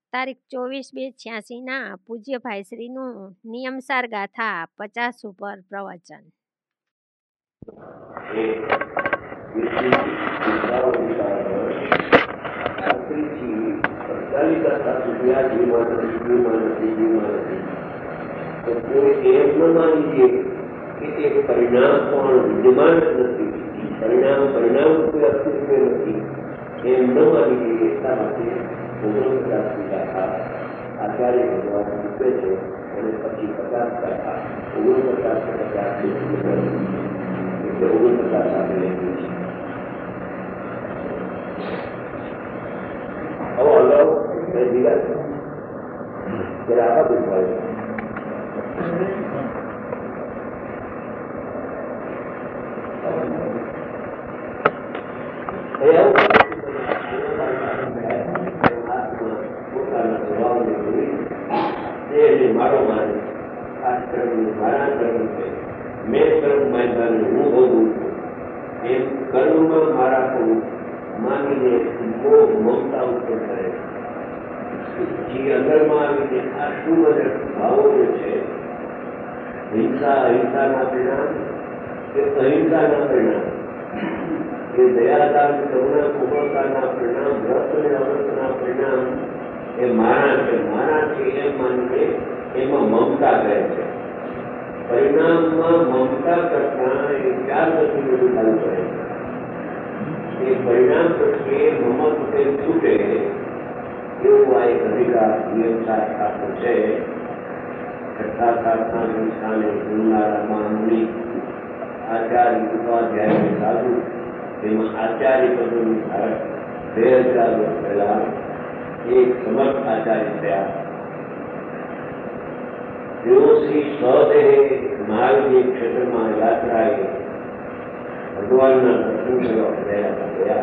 તારીખ 24/2/86 પૂજ્ય ભાઈશ્રીનું નિયમસાર ગાથા 50 ઉપર પ્રવચન. પરિણામ પણ વિદ્યમાન નથી, પરિણામ કોઈ અસ્તિત્વ નથી એમ ન માની લઈએ. એટલા માટે 49 આચાર્ય ભગવાન મૂકે છે અને પછી 50 એટલે 49 આપણે લઈએ છીએ. હવે અગાઉ દીધા ત્યારે આવા પૂછવાય મારો માને આ કર્મ મારા કર્મ છે, મેં કર્મ બાંધવાનું હું ભોગવું છું એમ કર્મમાં મારા પણ માનીને મોહ મમતા ઉત્પન્ન કરે જે અંદરમાં આવીને આ શું બધા ભાવો જે છે, હિંસા અહિંસાના પરિણામ કે અહિંસાના પરિણામ, એ દયાદાન કરુણા કોમળતાના પરિણામ, વ્રત અને અવ્રતના પરિણામ એ મારા છે એમ માનીને એમાં મમતા કહે છે. પરિણામમાં મમતા કરતા એ 4 ગતિવિધિ ચાલુ કરે છે. એ પરિણામ પ્રત્યે મમત્વ છૂટે એવું આ એક અધિકાર નિયમસાર શાસ્ત્ર છે. છઠ્ઠા શાસ્ત્રના સંસ્થાને ગુરુનારામાં મુનિ આચાર્ય ઉપાધ્યાય સાધુ, તેમાં આચાર્ય પદોની ધારક 2000 વર્ષ પહેલા એક સમર્થ આચાર્ય થયા. તેઓ શ્રી સ્વદેહે મહાવીર ક્ષેત્રમાં યાત્રાએ ભગવાનના દર્શન કરવા ગયા.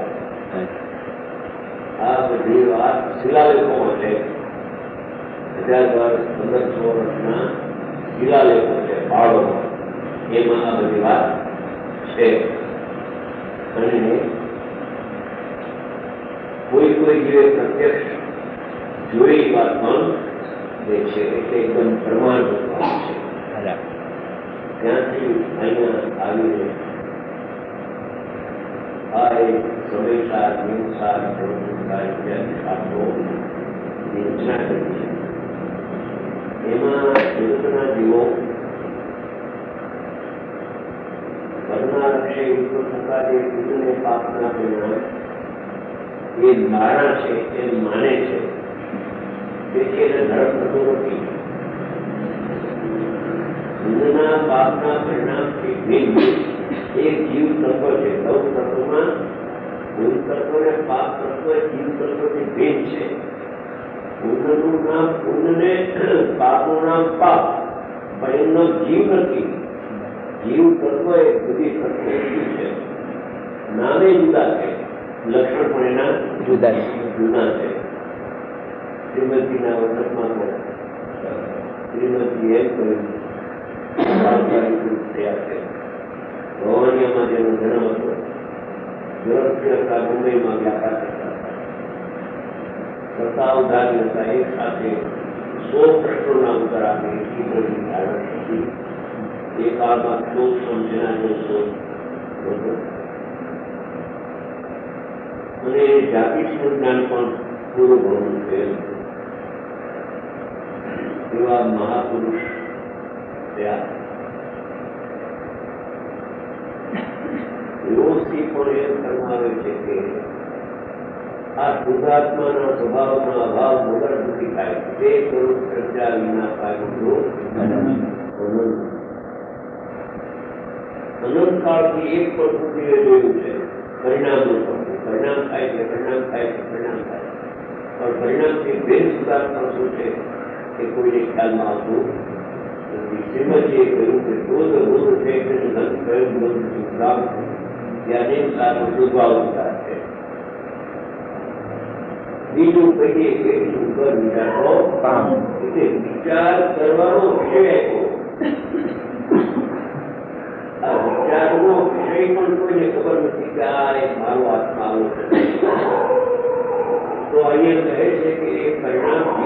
આ બધી વાત શિલાલેખોમાં છે. 1000 વર્ષ 1500 વર્ષના શિલાલેખો છે પાડોમાં, એમાં આ બધી વાત છે. અને કોઈ જે પ્રત્યક્ષ જોઈ વાત પણ જે છે એટલે એકદમ પ્રમાણભૂત વાત છે. ત્યાંથી અહીંયા આવીને આ એક સમયસાર નિયમસાર શાસ્ત્રોની રચના કરી છે. એમાં જગતના જીવો ઘરના લક્ષ્ય યુક્ત થતા જે પુણ્ય પાપના પરિણામ એ મારા છે એમ માને છે, તેથી એને ધર્મ થતો નથી. પુણ્યના પાપના પરિણામથી ભિન્ન એક જીવ તત્વ છે. 9 તત્વમાં ભૂલ તત્વ અને પાપ તત્વ જીવ તત્વથી ભિન્ન છે. પુણ્યનું નામ પુણ્ય ને પાપનું નામ પાપ, પણ એમનો જીવ નથી. જીવ તત્વ એ બધી તત્વ છે, નામે જુદા છે, લક્ષણ પણ એના જુદા છે. શ્રીમદજીના વખતમાં શ્રીમદજી એમ કહ્યું થયા છે. રોહાણીયામાં જેનો જન્મ હતો, વ્યવસ્થિત હતા, મુંબઈમાં વ્યાપાર કરતા હતા, ઉધારી હતા. એક સાથે 100 પ્રશ્નોના ઉત્તર આપે એટલી બધી ધારણા હતી. એ કાળમાં શોધ સમજના જો શોધ હતો અને જાતિનું જ્ઞાન પણ પૂરું ઘણું છે. એવા મહાપુરુષ થયા. યોગથી પણ એમ ફરમાવે છે કે આ શુદ્ધાત્માના સ્વભાવના અભાવ વગર નથી થાય. તે સ્વરૂપ ચર્ચા વિના પાયું અનંતકાળથી એક પણ પૃથ્વીએ જોયું છે પરિણામનું પડતું. પરિણામ થાય છે, પરિણામ થાય છે, પરિણામ થાય, પણ પરિણામથી બેન સુધારતા શું છે એ કોઈને ખ્યાલમાં આવતું નથી. શ્રીમદજીએ કહ્યું કે રોજ છે તેને ધન કહ્યું રોજ સુધાર ત્યાં અનેક સારો શોધવા ઉતાર છે. બીજું કહીએ કે ઉપર વિચારો એટલે વિચાર કરવાનો વિષય આ વિચારનો વિષય પણ કોઈને ખબર નથી કે આ એક મારો આત્મા આવો છે. તો અહીંયા કહે છે કે એ પરિણામ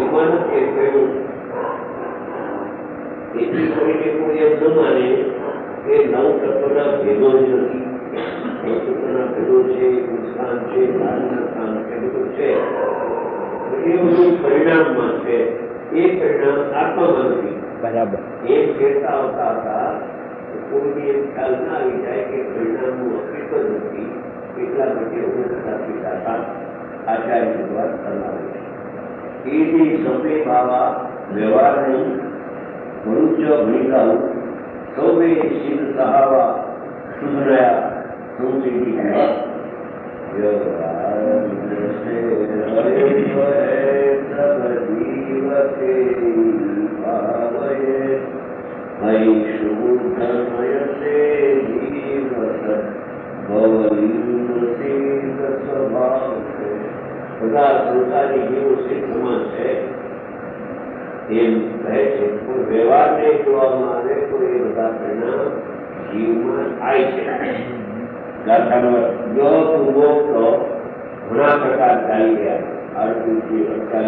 એથી કરીને કોઈ એમ ન માને કે નવ તત્વના ભેદો જ નથી. નવ તત્વના ભેદો છે, સ્થાન છે, ધાર્મિક સ્થાન છે, બધું છે. એ બધું પરિણામમાં છે. એ પરિણામ આત્મામાં નથી. બરાબર. એમ કહેતા આવતા હતા કોઈને એમ ખ્યાલ ના આવી જાય કે પરિણામનું અસ્તિત્વ નથી. એટલા માટે ઉમેદતા પિતા આચાર્ય વાત કરનાર છે. એ જે સભે બાવા વ્યવહારની મનુષ્ય ભણીગાઉ સૌએ સિદ્ધ સહાવા સુધરાયા સંસિદ્ધિ વ્યવહાર બધા સંસારી જીવો સિદ્ધ સમાન છે એમ કહે છે. પણ વ્યવહારને જોવામાં આવે તો એ બધા પરિણામ જીવમાં થાય છે. જો પૂર્વોક્ત ઘણા પ્રકાર ચાલી રહ્યા આડત્રીસથી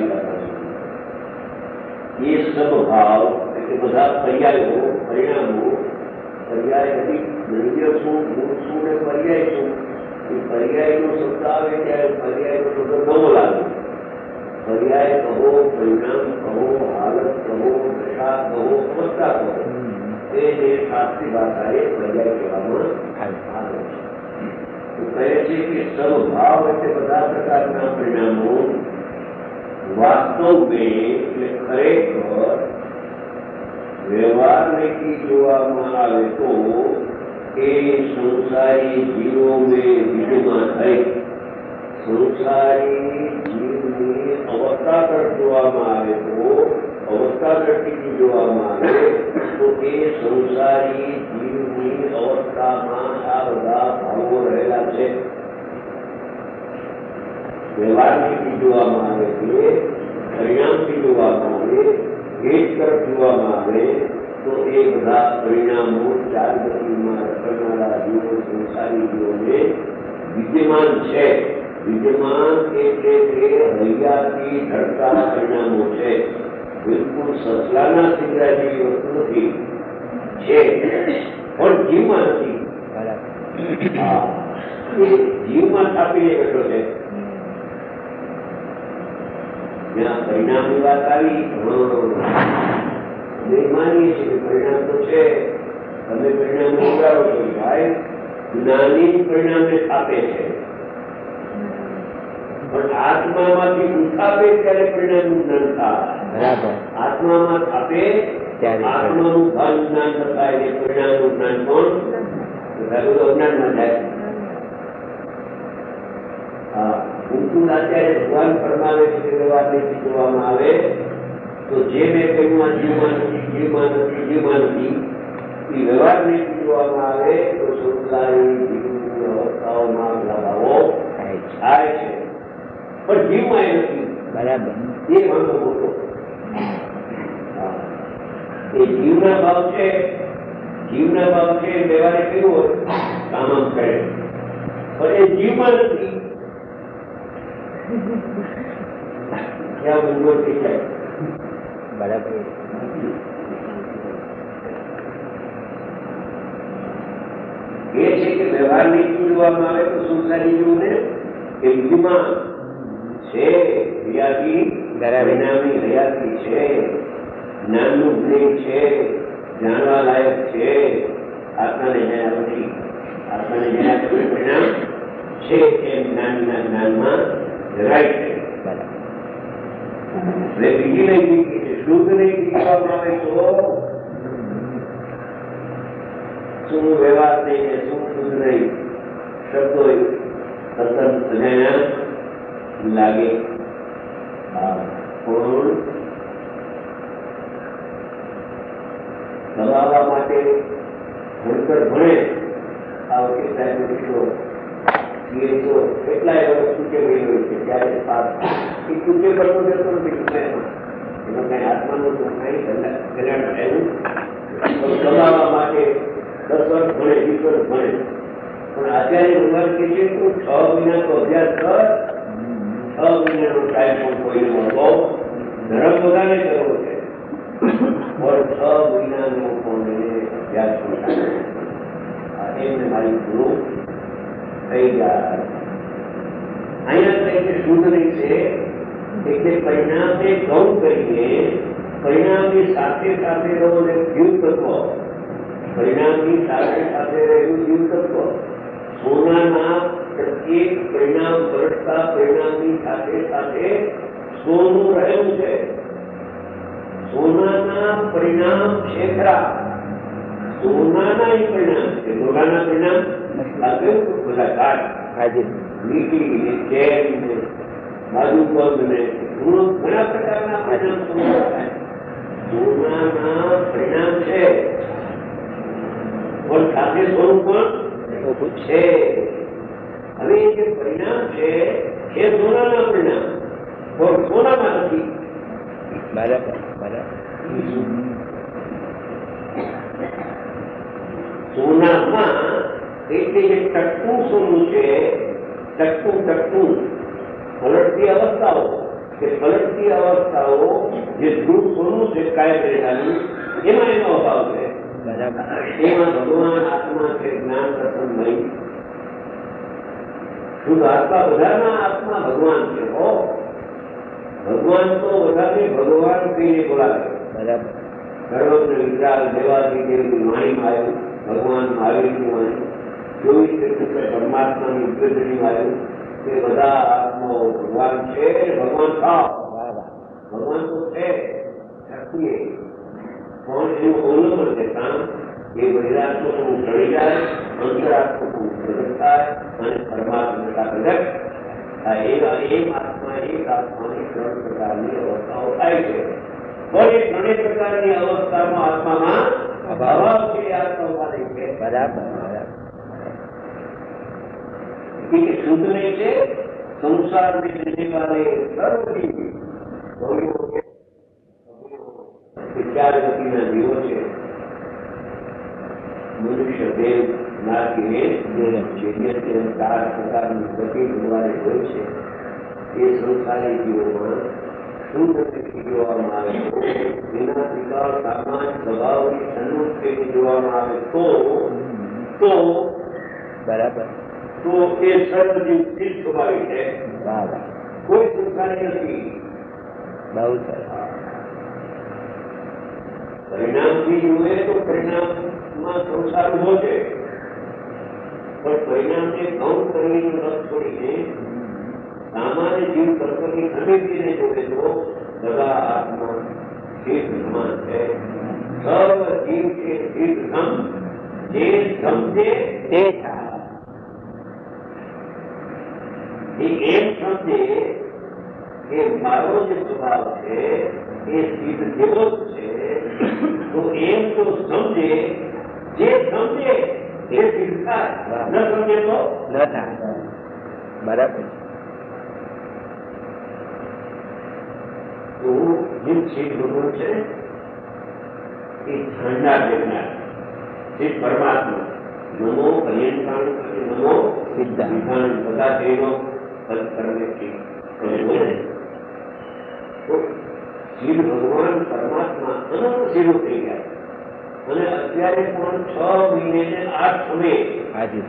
48 એ સદભાવ એટલે બધા પર્યાયો પરિણામો પર્યાય નથી. દ્રવ્ય શું, ગુણ શું ને પર્યાય શું. એ પર્યાયનો શબ્દ આવે ત્યારે પર્યાયનો શબ્દ નવો લાગે. પર્યાય કહો, પરિણામ કહો, હાલત કહો, દશા કહો, અવસ્થા કહો, એને શાસ્ત્રી ભાષાએ પર્યાય કહેવામાં આવે છે. તો કહે છે કે સદભાવ એટલે બધા પ્રકારના પરિણામો વાસ્તવ એટલે ખરેખર વ્યવહારને જોવામાં આવે તો એ સંસારી જીવો में विद्यमान है. संसारी जीवની અવસ્થા તરફ જોવામાં આવે તો અવસ્થા તરફથી જોવામાં આવે તો એ સંસારી જીવની અવસ્થામાં આ બધા ભાવો રહેલા છે. વ્યવહારથી જોવામાં આવે છે, પરિણામથી જોવામાં આવે, ભેદ તરફ જોવામાં આવે તો એ બધા પરિણામો ચાર ગતિમાં રખડનારા જીવો સંસારી જીવોને વિદ્યમાન છે. વિદ્યમાન એટલે કે હૈયાથી ઢળતા પરિણામો છે. બિલકુલ સસલાના સિંગડા જેવી વસ્તુ નથી. છે પણ જીવમાં નથી. એ જીવમાં સ્થાપીને બેઠો છે. જ્યાં પરિણામની વાત આવી અમે માનીએ છીએ કે પરિણામ તો છે. તમે પરિણામ ઉગાડો છો ભાઈ. જ્ઞાની પરિણામને સ્થાપે છે પણ આત્મામાંથી ઉઠાવે ત્યારે પરિણામનું જ્ઞાન થાય. આત્મામાં સ્થાપે આત્માનું ભાન જ્ઞાન થતા એટલે પરિણામનું જ્ઞાન પણ અજ્ઞાનમાં જાય. ઊંચું અત્યારે ભગવાન ફરમાવે છે કે વ્યવહારથી જોવામાં આવે તો જે મેં કહ્યું જીવમાં નથી, જીવમાં નથી, જીવમાં નથી, એ વ્યવહારને જોવામાં આવે તો સંસારી જીવની અવસ્થાઓમાં ભાવો થાય છે પણ જીવમાં એ નથી. બરાબર. એ વાંધો મોટો. એ જીવના ભાવ છે. જીવના ભાવ છે વ્યવહારે કહ્યું હોય કામ આમ કરે પણ એ જીવમાં નથી. ત્યાં ઊંઘો થઈ જાય. બરાબર. એ છે કે વ્યવહારની જોવામાં આવે તો સંસારી જીવને એ વિધિમાં છે. હયાતી પરિણામી હયાતી છે. જ્ઞાનનું જ્ઞાન છે. જાણવા લાયક છે. આત્માને જાણ્યા પછી આત્માને જાણ્યા પછી પરિણામ છે એ જ્ઞાનના જ્ઞાનમાં જરાય છે. એટલે બીજી નહીં શુદ્ધ નહીં શીખવામાં આવે તો શું વ્યવહાર નહીં ને શું શુદ્ધ નહીં શબ્દો તદ્દન અજાણ્યા લાગે. પણ દબાવવા માટે ભણતર ભણે આ વખતે સાહેબ દીકરો તો કેટલાય વર્ષ ચૂકે ગઈ હોય છે ત્યારે એ ચૂકે કરતો જતો નથી. એમાં કઈ આત્માનું તો કઈ કલ્યાણ થયું દબાવવા માટે 10 વર્ષ ભણે, 20 વર્ષ ભણે. પણ આચાર્ય ભગવાન કે છે તો 6 મહિનાનો અભ્યાસ કર. 6 મહિનાનો ટાઈમ પણ કોઈ મળતો ધર્મ બધાને કરવો છે પણ 6 મહિના વિજ્ઞાન અભ્યાસ એમને મારી ગુરુ થઈ ગયા. અહીંયા કઈ છે શુદ્ધ નહીં છે એટલે પરિણામને ગૌણ કરીને પરિણામની સાથે સાથે રહો ને જીવ તત્વ, પરિણામની સાથે સાથે રહેલું જીવ તત્વ સોનાના પ્રત્યેક પરિણામ વરસતા પરિણામની સાથે સાથે સોનું રહેલું છે. સોનાના પરિણામ છે ખરા, સોનાના એ પરિણામ છે. સોનાના પરિણામ બધા કાઢ મીઠી ને ચેન ને બાજુ પગ ને ઘણા પ્રકારના પરિણામ સોનાના પરિણામ છે, પણ સાથે સોનું પણ છે. હવે જે પરિણામ છે એ સોનાના પરિણામ પણ સોનામાં નથી. બરાબર બરાબર. સોનામાં એટલે જે ટકવું સોનું છે, ટકવું પલટતી અવસ્થાઓ કે પલટતી અવસ્થાઓ જે ધ્રુવ સોનું છે કાયમ રહેનારું એમાં એનો અભાવ છે. એમાં ભગવાન આત્મા છે, જ્ઞાન પ્રસન્નમય શુદ્ધ આત્મા, બધાના આત્મા ભગવાન છે. ભગવાન તો બધાને ભગવાન કહીને બોલાવે. સર્વત્ર વિચાર દેવાથી દેવની વાણીમાં આવ્યું, ભગવાન મહાવીરની વાણી 24 પરમાત્માની ઉપદેશમાં આવ્યું કે બધા આત્માઓ ભગવાન છે. ભગવાન થાવ, ભગવાન તો છે શકીએ, પણ એનું અવલંબન છે કામ એ બહિરાત્મકનું ટળી જાય, અંતરાત્મકનું પ્રગટ થાય અને પરમાત્મા પ્રગટ થાય. એવા એક આત્માની 3 પ્રકારની અવસ્થાઓ થાય છે. પણ એ 3 પ્રકારની અવસ્થામાં આત્મામાં અભાવ છે. આત્મા ઉપાધિ છે. બરાબર. શુદ્ધ નહીં છે. સંસાર में रहने वाले सर्व जीव चार गतिના જીવો છે. મનુષ્ય દેવ નાગી જે 4 પ્રકારની ગતિ જોવાની હોય છે. એ સંસારી જીવોમાં શુદ્ધ ગતિ જોવામાં આવે એના વિકાસ સામાન્ય સ્વભાવની સન્મુક્તિ જોવામાં આવે તો બરાબર. તો એ સર્વજીવ સ્થિર સ્વભાવી છે. કોઈ સંસારી નથી. બહુ સરસ. પરિણામથી જોઈએ તો પરિણામમાં સંસાર ઉભો છે, પણ પરિણામને ગૌણ કરીને રસ છોડીને સામાન્ય જીવ તત્વની સમિતિને જોડે તો બધા આત્મા સ્થિર સમાન છે. સર્વ જીવ છે સ્થિર સમ, જે સમજે તે થાય. એમ સમજે કે મારો જે સ્વભાવ છે એ સ્થિર જેવો જ છે, તો એમ તો સમજે, જે સમજે એ સ્થિર થાય, ન સમજે તો ન થાય. બરાબર. તો જેમ સ્થિર ભગવાન છે એ ઠંડા દેનાર જે પરમાત્મા નમો અયંકાણ નમો સિદ્ધાંત બધા તેનો ભગવાન પરમાત્મા અનંત સીધું થઈ ગયા અને અત્યારે પણ 6 મહિને ને 8 સમય હાજી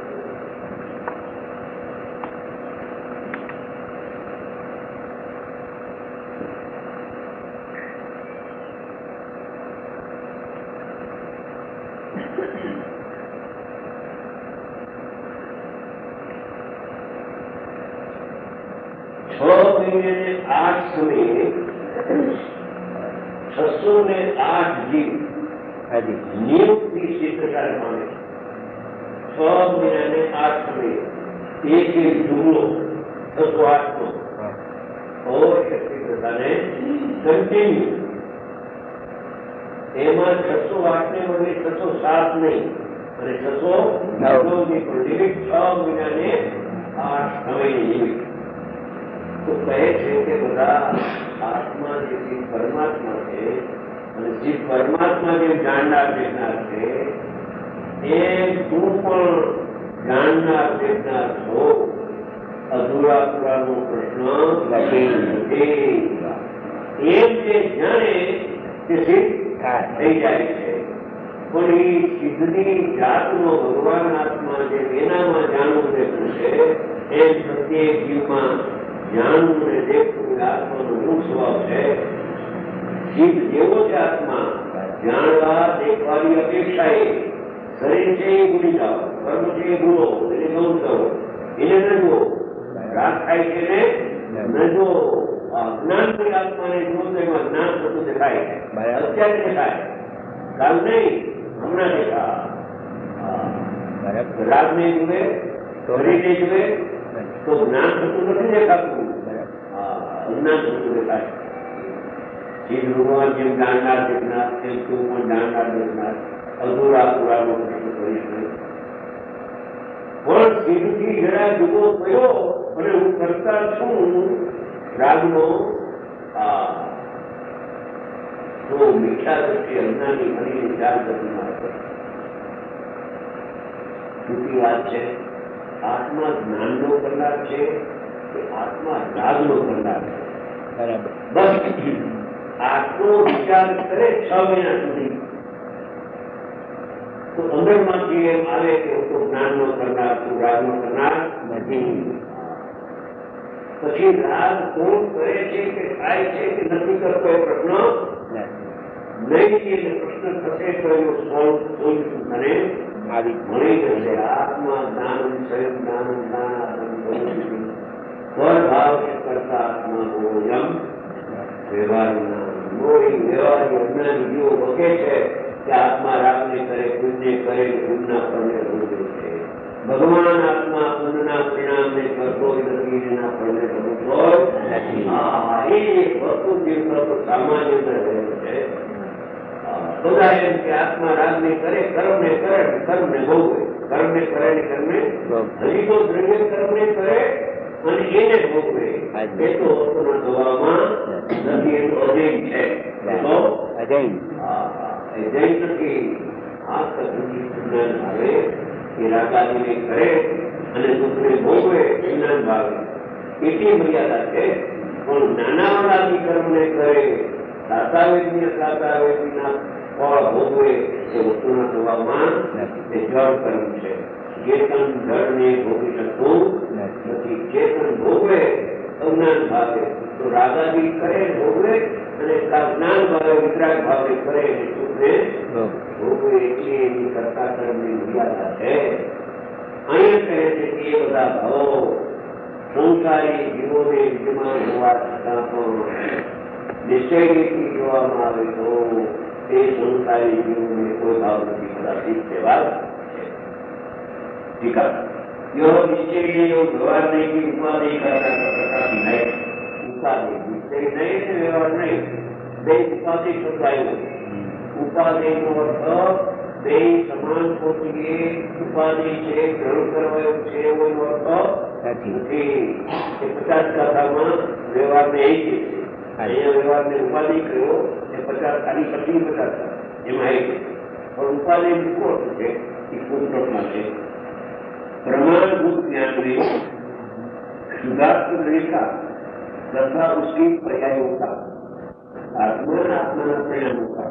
સમયે 608 જીવ નિયુક્તિ સિદ્ધકાર પામે. 6 મહિના ને 8 સમયે એક જુમલો 608 નો સિદ્ધતાને કન્ટિન્યુ. એમાં 608 ને બદલે 607 નહીં અને 609 ની પણ લિમિટ 6 મહિના ને 8 સમયની લિમિટ. તો કહે છે કે બધા આત્મા જે પરમાત્મા છે અને જે પરમાત્મા જે જાણનાર દેખનાર છે એ તું પણ જાણનાર દેખનાર છો. અધૂરા પુરાનો પ્રશ્ન નથી. એમ જે જાણે તે સિદ્ધ થઈ જાય છે. પણ એ સિદ્ધની જાતનો ભગવાન આત્મા જે એનામાં જાણવું દેખવું છે એ પ્રત્યેક જીવમાં જાણવું ને દેખવું આત્માનો મૂળ સ્વભાવ છે. સિદ્ધ જેવો છે આત્મા, જાણવા દેખવાની અપેક્ષાએ શરીર છે એ ભૂલી જાઓ, કર્મ છે એ ભૂલો, એને ગૌણ કરો, એને ન જુઓ, રાગ થાય છે ને ન જુઓ. જ્ઞાન કોઈ આત્માને જુઓ તો એમાં જ્ઞાન થતું દેખાય, અત્યારે દેખાય, કાલ નહીં, હમણાં દેખા. રાગ ને જુએ, શરીર ને જુએ તો જ્ઞાન થતું નથી દેખાતું, અજ્ઞાન થતું દેખાય. સિદ્ધ ભગવાન જેમ જાણનાર દેખનાર તેમ તું પણ જાણનાર દેખનાર, અધૂરા પુરાનો પ્રશ્ન કરીશ નહીં. પણ સિદ્ધથી જરા જુદો થયો અને હું કરતા છું રાગનો તો મીઠા દ્રષ્ટિ અજ્ઞાની કરીને ચાર ગતિમાં જુદી વાત છે. આત્મા જ્ઞાનનો કરનાર છે કે આત્મા રાગનો કરનાર છે? બરાબર. બસ આટલો વિચાર કરે 6 મહિના સુધી તો અંદરમાંથી એમ આવે કે હું તો જ્ઞાનનો કરનાર છું, રાગનો કરનાર નથી. પછી રાગ કોણ કરે છે કે થાય છે કે નથી કરતો એ પ્રશ્ન નહીં, એટલે પ્રશ્ન થશે તો એનો સોલ્યુશન મને મળી જશે. આત્મા જ્ઞાન સ્વયં જ્ઞાન સ્વભાવ કરતા આત્મા બોયમ વ્યવહારના વ્યવહારી અજ્ઞાની જીવો વગે છે કે આત્મા રાગને કરે, પુણ્ય કરે, પુણ્યના ફળને ભોગવે છે. ભગવાન આત્મા પુણ્યના પરિણામને કરતો નથી, એના ફળને ભોગવતો નથી. એ વસ્તુ જીવન સામાન્ય રહે છે. બધા એમ કે આત્મા રાગને કરે, કર્મને કરે, કર્મને ભોગવે, કર્મને કરે ને કર્મને હજી તો દ્રવ્ય કર્મને કરે અને એને ભોગવે. એ તો વસ્તુના સ્વભાવમાં નથી, એ તો અજય છે. અજય નથી. આ કથનથી જ્ઞાન ભાવે એ રાગાદીને કરે અને દુઃખને ભોગવે, જ્ઞાન ભાવે એટલી મર્યાદા છે. પણ નાના વાળાથી કર્મને કરે, સાતાવેદીના ફળ ભોગવે એ વસ્તુના સ્વભાવમાં એ જળ કર્મ છે. ચેતન જળને ભોગવી શકતું નથી. ચેતન ભોગવે અજ્ઞાન ભાવે તો રાગાદી કરે ભોગવે, અને જ્ઞાન ભાવે વિતરાગ ભાવે કરે સુખને ભોગવે. એટલી એની કરતા કર્મની મર્યાદા છે. અહીંયા કહે છે કે એ બધા ભાવો સંસારી જીવોને વિદ્યમાન હોવા છતાં પણ નિશ્ચયથી જોવામાં આવે તો એ સંસારી જીવોને કોઈ ભાવ નથી. કદાચિત તે વાત છે. ટીકા યો નિશ્ચય વ્યવહાર નહીં કે ઉપાધિ કરતા પ્રકાશી નહીં. ઉપાધિ નિશ્ચય નહીં ને વ્યવહાર નહીં, બે ઉપાધિ શોધાયું. ઉપાધિનો અર્થ બે સમાન પોતીએ ઉપાધિ છે, ગ્રહણ કરવાયું છે એવો અર્થ નથી. 50 કથામાં વ્યવહારને એ છે, અહીંયા વ્યવહારને ઉપાધિ કર્યો એ 50 ખાલી પછી 50 એમાં એ પણ ઉપાધિ કોણ છે એ પુસ્તકમાં છે. प्रमाणभूत ज्ञान में शुद्धात्म रेखा तथा उसकी पर्यायों का आत्मा परिणामों का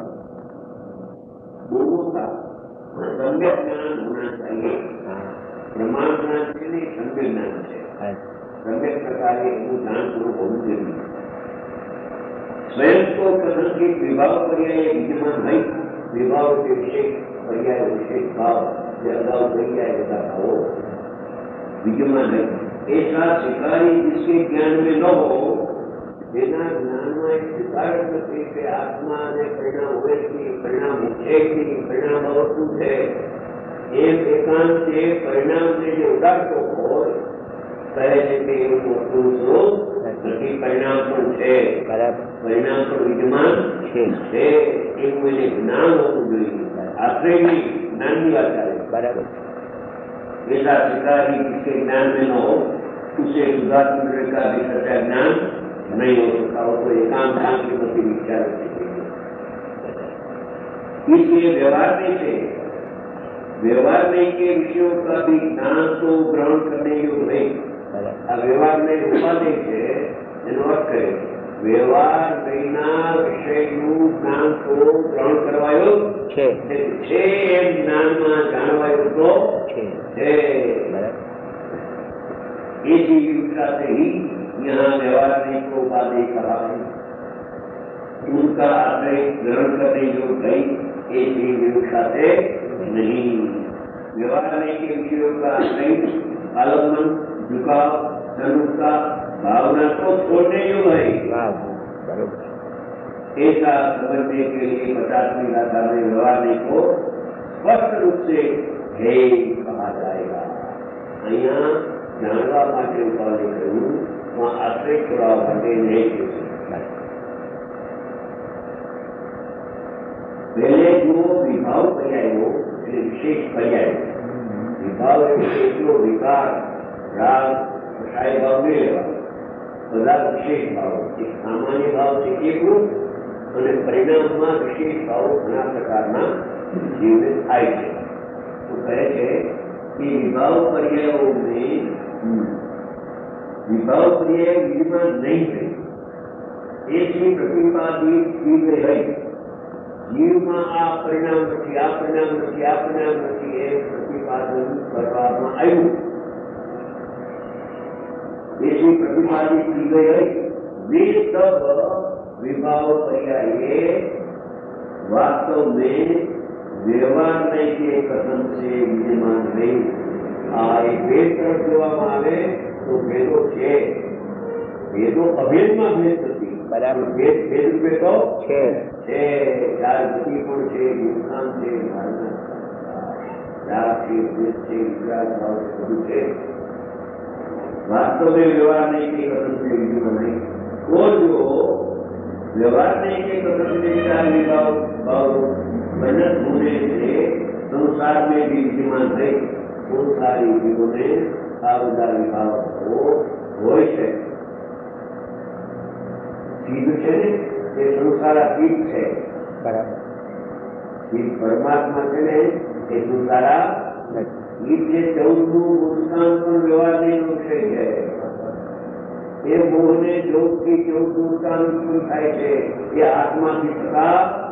दोनों का सम्यक ज्ञान होना चाहिए. प्रमाण ज्ञान से नहीं, सम्यक ज्ञान से सम्यक प्रकार के ज्ञान पूर्व होना जरूरी. स्वयं को कथन के विभाग पर्याय विद्यमान नहीं, विभाग के विशेष पर्याय विशेष भाव अगाऊ पर्याय बता भावो विद्यमान है. ऐसा शिकारी जिसके ज्ञान में न हो, बिना ज्ञान में स्वीकार करते कि आत्मा ने परिणाम हुए कि परिणाम है कि परिणाम अवस्तु है, एक एकांत से परिणाम से जो उदारतो हो કહે છે કે એવું વસ્તુ નથી, પરિણામ પણ છે, પરિણામ પણ વિદ્યમાન છે. એવું એને જ્ઞાન હોવું જોઈએ. આશ્રય નહીં, જ્ઞાનની વાત આવે. બરાબર. ऐसा शिकारी जिसके ज्ञान में न हो उसे सुधात्म का भी सच्चा ज्ञान नहीं हो सकता हो, तो एकांत ध्यान के प्रति विचार. इसलिए व्यवहार में के विषयों का भी ज्ञान तो ग्रहण करने योग्य नहीं. आ व्यवहार में उपाधि है एनो अर्थ करे વ્યવહાર વિના વિષયનું જ્ઞાન તો ગ્રહણ કરવાયું છે છે એમ જ્ઞાનમાં જાણવાયું તો છે છે બરાબર इसी विवक्षा से ही यहाँ व्यवहारिक उपाधि कहा है उनका आश्रय ग्रहण करने जो गई ऐसी विवक्षा से नहीं व्यवहार के विषयों का आश्रय आलम्बन झुकाव सनुता भावना को छोड़ने योग्य है વાહ બરોબર ऐसा समझने के लिए 50वीं गाथा में व्यवहार को स्पष्ट रूप से है कहा जाएगा અહીંયા જાણવા માટે ઉપાધિ કહ્યું માં આશ્રય છોડાવવા માટે નહીં કહ્યું पहले जो विभाव पर्यायो એટલે વિશેષ પર્યાય વિભાવ એટલે એટલો વિકાર રાગ કશાય ભાવ નહીં લેવા બધા વિશેષ ભાવો એક સામાન્ય ભાવ છે એકરૂપ અને પરિણામમાં વિશેષ ભાવો ઘણા પ્રકારના જીવને થાય છે તો કહે છે कि विभाव पर्यायों में विभाव पर्याय विद्यमान नहीं है ऐसी प्रतिपादित की गई है जीव में आ परिणाम નથી આ પરિણામ નથી આ પરિણામ નથી એ प्रतिपादन કરવામાં આવ્યું ऐसी प्रतिपादित की गई है वे सब विभाव पर्याय वास्तव में व्यवहार नहीं के कथन से विद्यमान नहीं आ भेद तरफ જોવામાં આવે તો ભેદો છે ભેદો અભેદમાં ભેદ નથી બરાબર ભેદ ભેદ રૂપે તો છે છે ચાર ગતિ પણ છે નુકસાન છે રાગ છે દ્વેષ છે વિરાગ ભાવ બધું છે वास्तव में व्यवहार नहीं के कथन से विद्यमान नहीं और जो व्यवहार नहीं के कथन से विचार विभाव भाव बनत होने से संसार में भी विद्यमान है उन सारी जीवों ने आवधा विभाव को હોય છે સીધ છે ને એ સંસારાતીત છે બરાબર સીધ પરમાત્મા છે ને એ સંસારા ઈ જે 14નું મુસ્કાન પણ વ્યવહારની વિષય છે એ મોહને 14થી 14 મુસ્કાન શું થાય છે એ આત્માથી થતા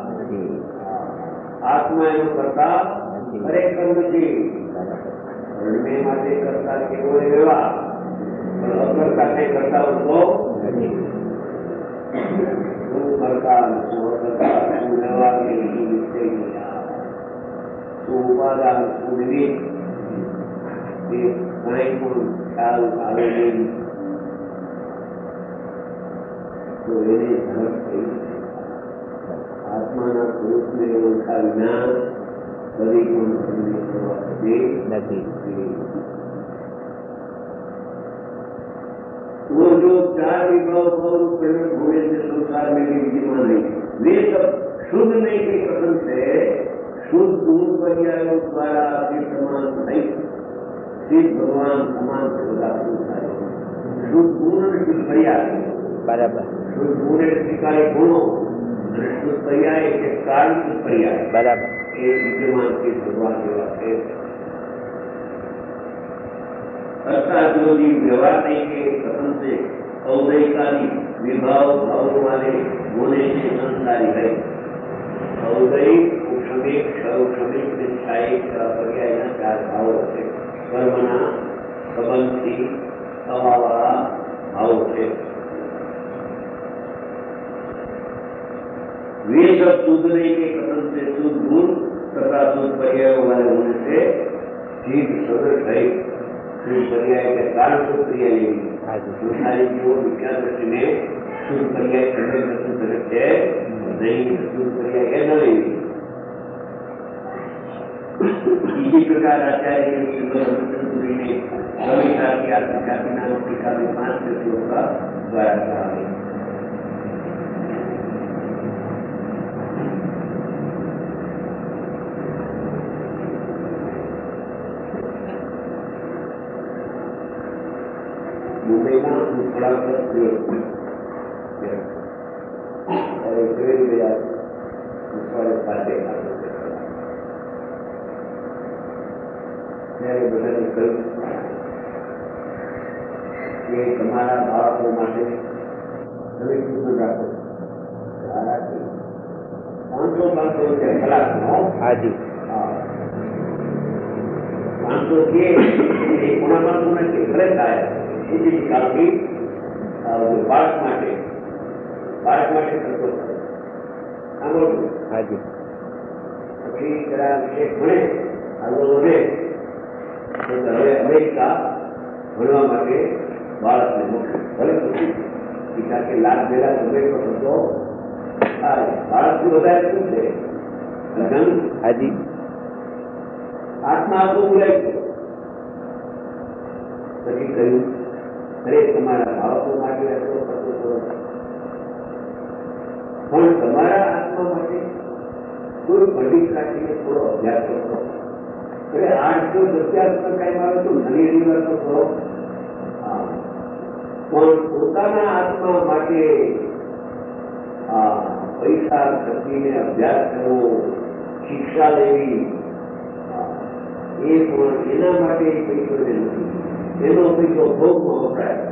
आत्मा एवं कर्ता खरेखर નથી ધર્મે માટે કરતા કેવો એવા પણ અકર્તા કઈ કરતા તો નથી શું કરતા શું અકર્તા શું વ્યવહારની નિશ્ચય શું ઉપાદાન શું વિવિધ એ કંઈ પણ ખ્યાલ આવે નહીં તો એને ધર્મ કહી આત્માના સ્વરૂપને ઓળખા વિના કદી પણ ધર્મને કરવા દે નથી वो जो चार विभाव और परिणत होने से संसार में भी विद्यमान है वे सब शुद्ध नहीं के कथन से शुद्ध गुण पर्यायों द्वारा समान नहीं सिद्ध भगवान समान से बता शुद्ध गुण शुद्ध पर्याय બરાબર शुद्ध गुण स्वीकार्य गुणों शुद्ध पर्याय के कारण शुद्ध पर्याय બરાબર ये विद्यमान के भगवान की बात है अर्थात जो भी व्यवहार नहीं के कथन से औदयिकादि विभाव भाव वाले होने से संसारी है औदयिक क्षमिक क्षमिक निश्चायिक पर्याय चार भाव है कर्मना संबंधी अभावा भाव है वे सब शुद्धने के कथन से शुद्ध गुण तथा शुद्ध पर्याय वाले होने से ठीक सदृश है शुद्ध पर्याय के कारण शुद्ध क्रिया लेगी सारी जीवो विज्ञान दृष्टि में शुद्ध पर्याय खंडन दर्शन सदृश है नहीं शुद्ध पर्याय न लेगी इसी प्रकार आचार्य ने कविता की आत्मख्याति नाम टीका में 5 कृतियों का द्वारा कहा है मुंबईમાં થોડા પ્રયોગ और જોઈ ગયા ઉસવાળે સાથે ત્યારે બધાને કહ્યું કે તમારા બાળકો માટે તમે શું રાખો આ રાખી 500 રૂપિયા કલાકનો હાજી હા 500 કે એ કોના 500 નથી ભલે થાય સુધી કાલથી બાળક માટે ખર્ચો કરે સાંભળો હાજી પછી જરા વિશે ભણે આગળ વધે તો હવે અમેરિકા ભણવા માટે બાળકને મોકલે ભલે પછી પિતા કે લાખ ભેગા ગમે તો ખર્ચો થાય બાળકથી વધારે શું છે લગ્ન હાજી આત્મા આપણું બોલાય છે પછી કહ્યું અરે તમારા બાળકો માટે આટલો ખર્ચો કરો પણ તમારા આત્મા માટે કોઈ પંડિત રાખીને થોડો અભ્યાસ કરો એટલે 8-10 ટાઈમ આવે તો ઘણી વાર તો કરો પણ પોતાના આત્મા માટે પૈસા ખર્ચીને અભ્યાસ કરવો શિક્ષા લેવી એ પણ એના માટે પૈસો નથી એનો પૈસો ભોગમાં વપરાય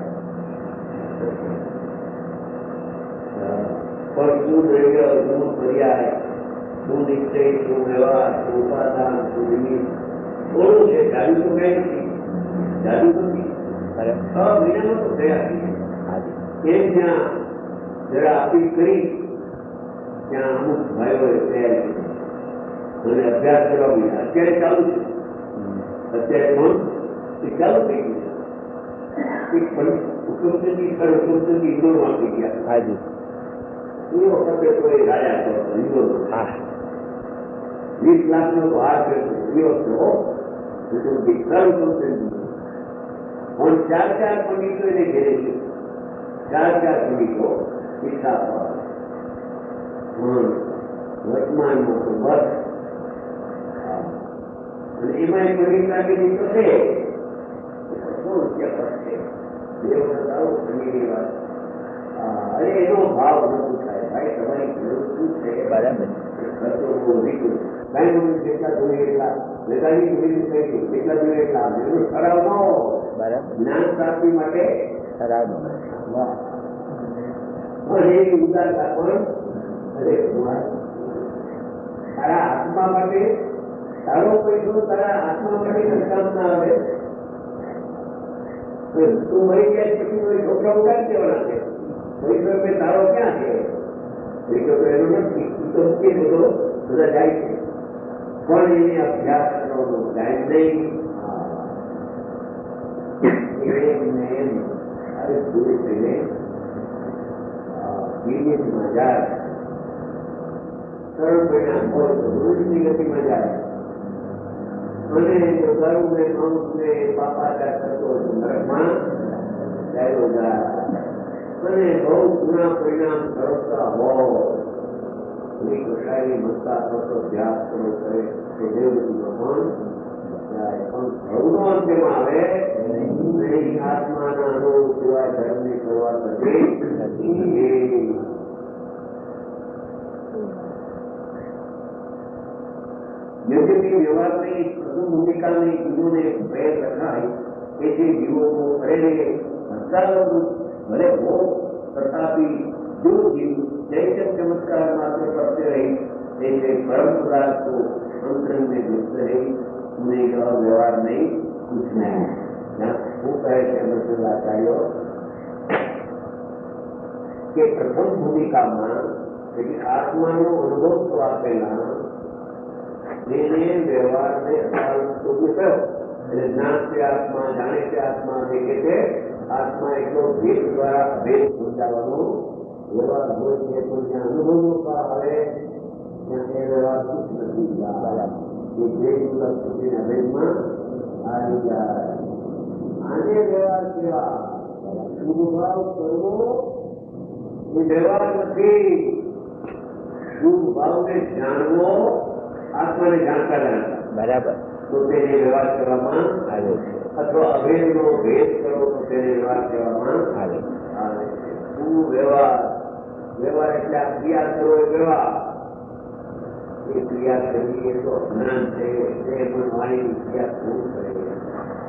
પણ શું દ્રવ્ય શું પર્યાય શું નિશ્ચય શું વ્યવહાર શું ઉપાદાન શું નિમિત્ત થોડું છે જાદુ તો કઈ નથી જાદુ નથી વિનામાં તો થયા એમ જ્યાં જરા અપીલ કરી ત્યાં અમુક ભાઈઓએ તૈયારી કરી અને અભ્યાસ કરવા મળ્યા અત્યારે ચાલુ છે અત્યારે પણ એ ચાલુ થઈ ગયું હુકમચંદી ઇન્દોરમાં થઈ ગયા હાજી એ વખતે તો એ રાજા હતો ઇન્દોરમાં હા 20 લાખનો તો હાર કરતો એ વખતે હુકમચંદી હુકમચંદી પણ 4 પંડિતો એને ઘેરે છે 4 પંડિતો પૈસા આપવા પણ વર્તમાનમાં તો બસ અને એમાં એક પંડિત રાખેલી તો છે 100 રૂપિયા પર છે બે વખત આવો પંડિતની વાત અરે એનો ભાવ નતું થાય ભાઈ તમારી જરૂર શું છે બરાબર ખર્ચો બહુ નીકળ્યો કાંઈ મને જેટલા જોઈએ એટલા વેદાની સુવિધા થઈ ગઈ જેટલા જોઈએ એટલા જરૂર ખરાબ ન હો બરાબર જ્ઞાન પ્રાપ્તિ માટે ખરાબ પણ એવી ઉદારતા પણ અરે તારા આત્મા માટે તારો પૈસો તારા આત્મા માટે કામ ના આવે તું મરી ગયા પછી છોકરા ઉડાડી દેવાના છે પૈસો તારો ક્યાં છે પૈસો તો એનો નથી તો મૂકી બધો બધા જાય છે પણ એને અભ્યાસ કરવાનો ટાઈમ નહીં એમ અરે પૂરી થઈને વિદેશમાં જાય સરળ પરિણામ હોય તો રોજની ગતિમાં જાય અને ગરુ ને કંસ ને પાપાચાર કરતો નરકમાં ચાલ્યો જાય અને બહુ ગુના પરિણામ ધરાવતા હોય કશાયની મસ્તા કરતો અભ્યાસ કરો કરે તો દેવજીમાં પણ જાય પણ ધર્મનો અંત્યમાં આવે નહીં આત્માના રોગ સિવાય ધર્મની કરવા નથી યદ્યપિ વ્યવહારની પ્રથમ ભૂમિકાની જીવોને પ્રયત્ન રખાય કે જે જીવો કરેલે હજારો ભલે હો તથાપી જો જીવ ચૈતન્ય ચમત્કાર માત્ર કરते रहे ऐसे परम पदार्थ को अंतरंग में जुड़ते रहे उन्हें व्यवहार नहीं कुछ नहीं હું કહે છે આચાર્યો કે પ્રથમ ભૂમિકામાં એટલે આત્માનો અનુભવ થવા પહેલા એને વ્યવહારને કયો એટલે જ્ઞાન છે આત્મા જાણે છે આત્મા દેખે છે આત્મા એટલો ભેદ દ્વારા ભેદ સમજાવવાનો વ્યવહાર હોય છે પણ જ્યાં અનુભવનો ભાવ આવે ત્યાં એ વ્યવહાર કુછ નથી એ ભેદ સુધીના ભેદમાં આવી જાય આને વ્યવહાર કેવા શુભ ભાવ કરવો એ વ્યવહાર નથી શુભ ભાવને જાણવો આત્માને જાણતા બરાબર તો તેને વ્યવહાર કરવામાં આવે છે અથવા અભેદનો ભેદ કરવો તો તેને વ્યવહાર કહેવામાં આવે છે શું વ્યવહાર વ્યવહાર એટલે આ ક્રિયા કરો એ વ્યવહાર એ ક્રિયા કરીએ તો અજ્ઞાન છે તે પણ વાણીની ક્રિયા શું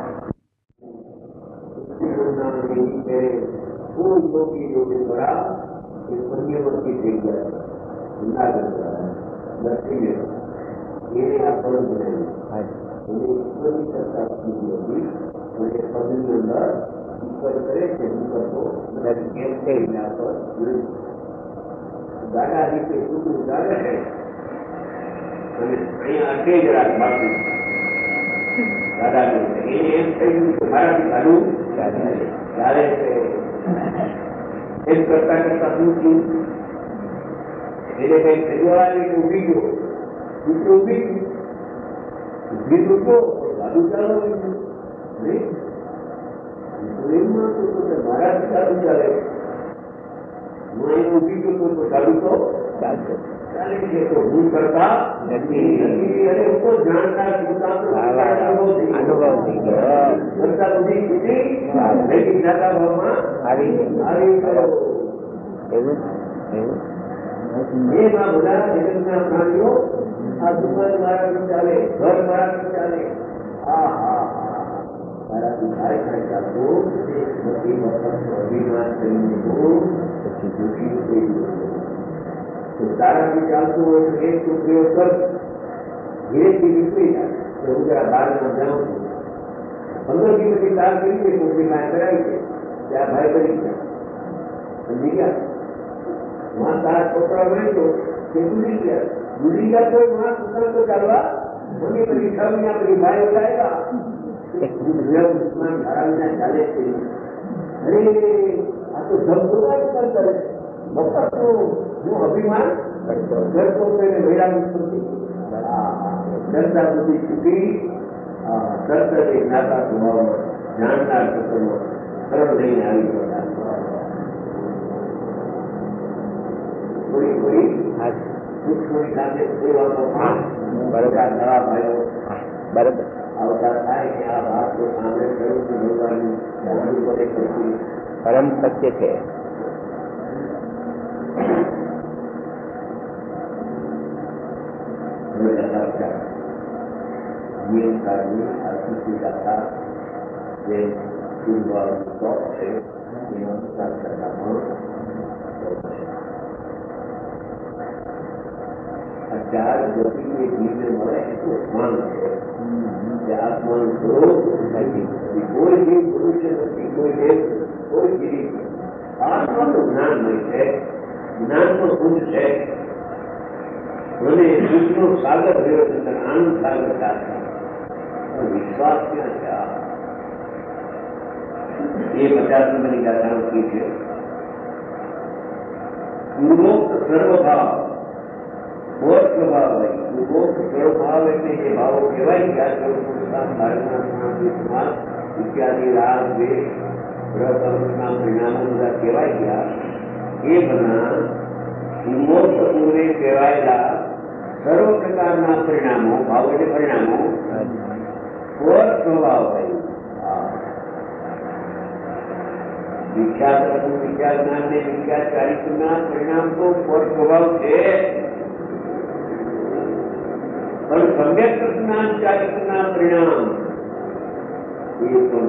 કરે કોઈ યોગી યોગી દ્વારા એ પુણ્યવતી થઈ ગયા જુનાગઢ લખીને એને આ પદ બનાવ્યું. એને ઈશ્વરની કરતા સ્તુતિ હતી અને પદની અંદર ઈશ્વર કરે છે હું કરતો એમ કહીને આ પદ જોયું. દાદા રીતે કુટુંબ ચાલે છે અને અહીંયા અટે જ રાખ બાકી દાદા એને એમ થયું કે મારાથી કાઢું ચાલે છે. એમ કરતા કરતા શું થયું એને કઈ ખરીદવાળી ઉભી ગયો દૂસરો ઉભી ગયો લાડુ ચાલો નહીં મારાથી ચાલુ ચાલે હું અહીં ઉભી ગયો તો ચાલુ તો ચાલે છે તો હું કરતા નથી અને હું તો જાણતા અનુભવ થઈ ગયો કરતા બધી સુધી લેકિન દાદા ભાવમાં આવી ગયો. એવું એવું એમાં બધા જગતના પ્રાણીઓ આ દુકાન મારાથી ચાલે ઘર મારાથી ચાલે મારાથી કાંઈ કાંઈ ચાલતું બધી વખત અભિમાન કરીને પછી દુઃખી થઈ ગયું. તારાથી ચાલતું હોય તો એક ટુકડીઓ કર ધીરેથી નીકળી જાય તો હું જરા બહારમાં જાઉં છું 15 કિલોમીટર કાર કરી છે ટુકડી કાંઈ કરાવી છે ત્યાં ભાઈ કરી ગયા સમજી ગયા. वहाँ तारा छोकरा में तो गुजरी गया तो वहाँ दूसरा को चालवा मुझे बड़ी छवि यहाँ बड़ी भाई हो जाएगा चाले अरे आ तो धबधबा करे मौका तो હું અભિમાન કરતો તેને વેળા કરતા બધી છૂટી તરત જ જ્ઞાતા સ્વભાવ જાણનાર તત્વનો સરળ લઈને આવી ગયા. કોઈ સૂક્ષ્મ સાથે સેવામાં બરોબર નવા ભાઈઓ બરાબર આવતા થાય કે આ વાત તો સામે થયું કે ભગવાનની જાણવું પડે કરતી પરમ સત્ય છે. નિયમકારની આર્થિક કથા જે શોખ છે એનો વિસ્તાર કરતા ચાર ગતિને જીવને મળે એટલું સ્માન છે આત્માનું સ્વરૂપ કોઈ જીવ મનુષ્ય નથી કોઈ દેવ કોઈ જીવ આત્માનું જ્ઞાનમય છે જ્ઞાનનો પુંજ છે અને દુઃખનો સાગર રહ્યો છે આનંદ સાગર સાથે વિશ્વાસ ક્યાં છે. એ 50 નંબરની ગાથાનો કી છે પૂર્વોક્ત સર્વભાવ બોધ સ્વભાવ હોય ઉપભોગ સ્વભાવ એટલે જે ભાવો કહેવાય ગયા ઇત્યાદિ રાગ દ્વેષ પ્રકૃતિના પરિણામો બધા કહેવાય ગયા એ બધા ઉન્મોક્ત પૂર્વે કહેવાયેલા સર્વ પ્રકારના પરિણામો ભાવ એટલે પરિણામો બોધ સ્વભાવ હોય. વિખ્યાત વિખ્યાત જ્ઞાન ને વિખ્યાત ચારિત્રના પરિણામ તો બોધ સ્વભાવ છે પણ સમ્યક જ્ઞાન ચારિત્રના પરિણામ એ પણ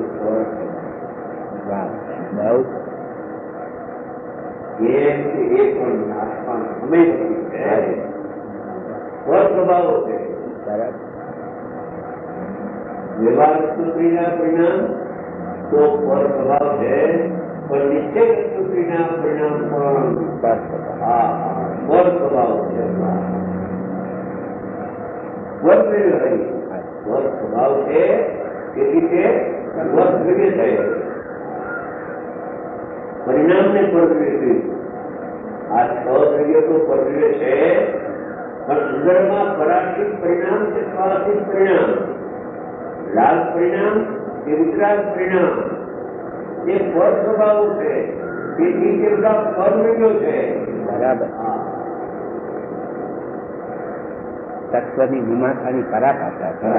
પણ આત્મા સમય છે સ્વભાવો છે. વ્યવહાર સ્તુતિના પરિણામ તો પર સ્વભાવ છે પણ નિશ્ચય સ્તુતિના પરિણામ પણ પર સ્વભાવ છે. સ્વભાવ છે તેથી તે સ્વદ્રવ્ય થાય પરિણામ ને પરદ્રવ્ય. આ સ્વદ્રવ્ય તો પરદ્રવ્ય છે પણ અંદરમાં પરાશ્રિત પરિણામ કે સ્વાશ્રિત પરિણામ રાગ પરિણામ કે વિતરાગ પરિણામ એ પર સ્વભાવો છે તેથી તે બધા પરદ્રવ્યો છે. બરાબર તત્વની મીમાંસાની પરાકાષ્ઠા